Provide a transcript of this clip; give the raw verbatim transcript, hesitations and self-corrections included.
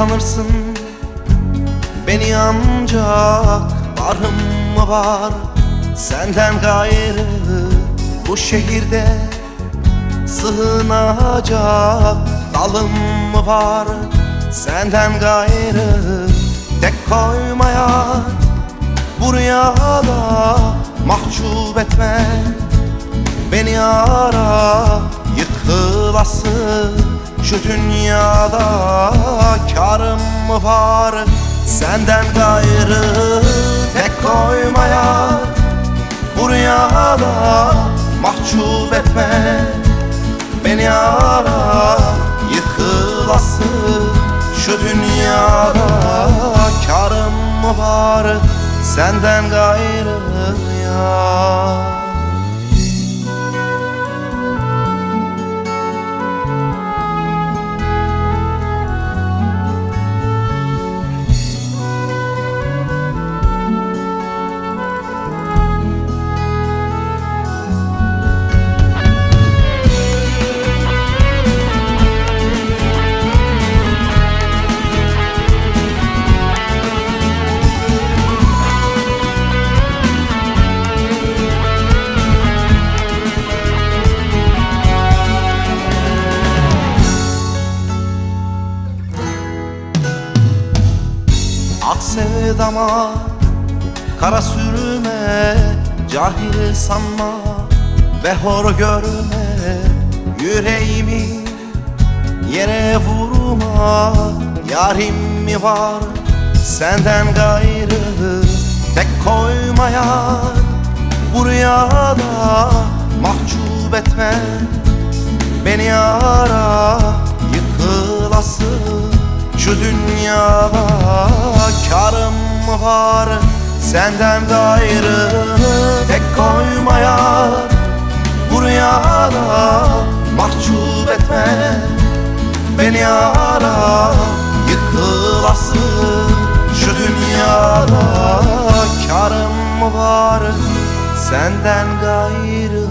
sanırsın beni ancak varım mı var senden gayrı bu şehirde sığınacak dalım mı var senden gayrı tek koymaya buraya da mahcup etme beni ara yıkılası şu dünyada karım mı var senden gayrı tek koymaya buraya da mahcup etme beni ara yıkılası şu dünyada karım mı var senden gayrı ya. Ak sevdama kara sürme, cahil sanma ve hor görme yüreğimi yere vurma. Yarim mi var senden gayrı tek koymaya buraya da mahcup etme beni ara yıkılası şu dünyada karım mı var senden gayrı tek koymaya buraya da mahcup etme beni ara yıkılası şu dünyada karım mı var senden gayrı.